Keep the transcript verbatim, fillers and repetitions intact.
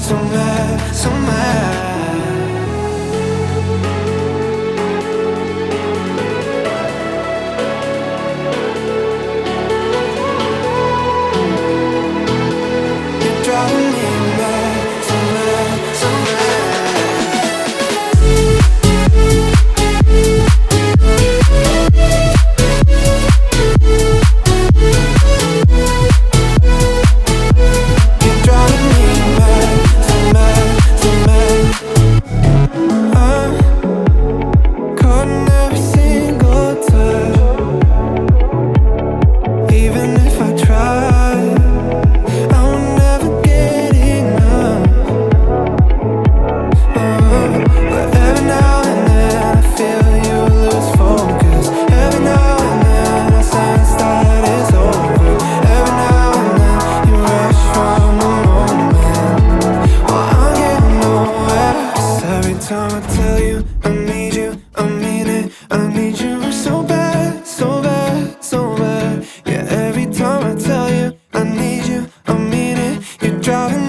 so mad, so mad. You're driving me mad, so mad, so mad. Time I tell you I need you, I mean it. I need you so bad, so bad, so bad. Yeah, every time I tell you I need you, I mean it. You're driving